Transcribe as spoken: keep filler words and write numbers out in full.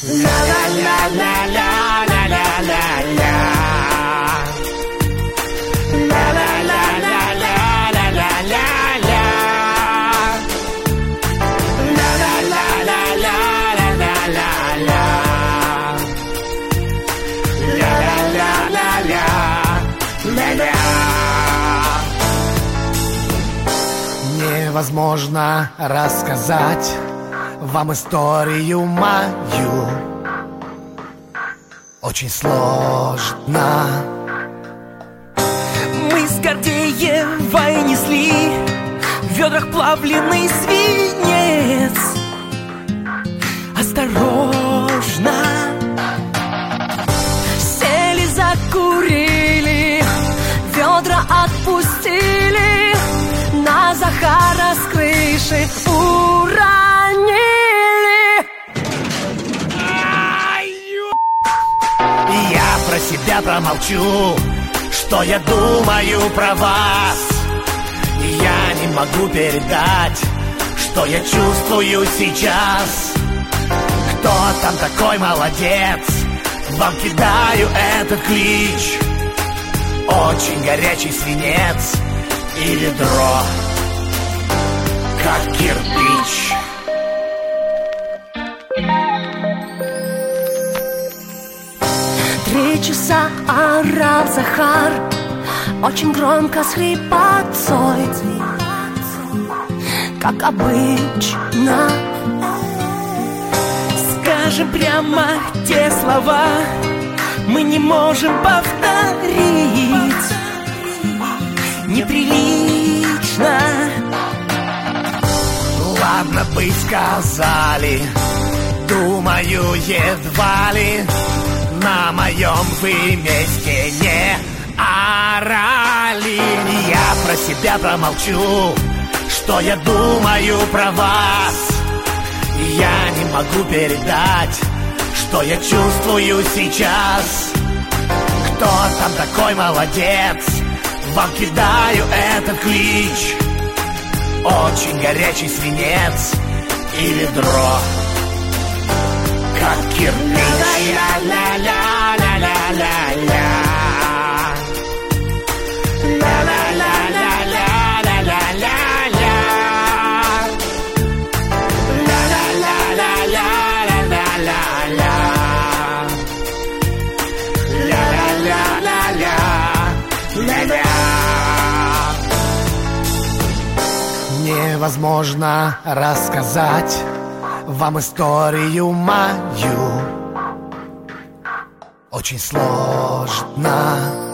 Невозможно рассказать вам историю мою. Очень сложно. Мы с Гордеевой несли в ведрах плавленый свинец. Осторожно сели, закурили, ведра отпустили, на Захара с крыши уронили. Я про себя промолчу, что я думаю про вас. Я не могу передать, что я чувствую сейчас. Кто там такой молодец? Вам кидаю этот клич. Очень горячий свинец и ведро, как кирпич. Три часа орал Захар, очень громко с хрипотцой, как обычно. Скажем прямо те слова мы не можем повторить. Неприлично. Ладно бы сказали, думаю, едва ли на моем вы месте не орали. Я про себя промолчу, что я думаю про вас. Я не могу передать, что я чувствую сейчас. Кто там такой молодец? Вам кидаю этот клич. Очень горячий свинец и ведро, как кирпич. Ля-ля-ля-ля-ля-ля-ля. Невозможно рассказать вам историю мою. Очень сложно.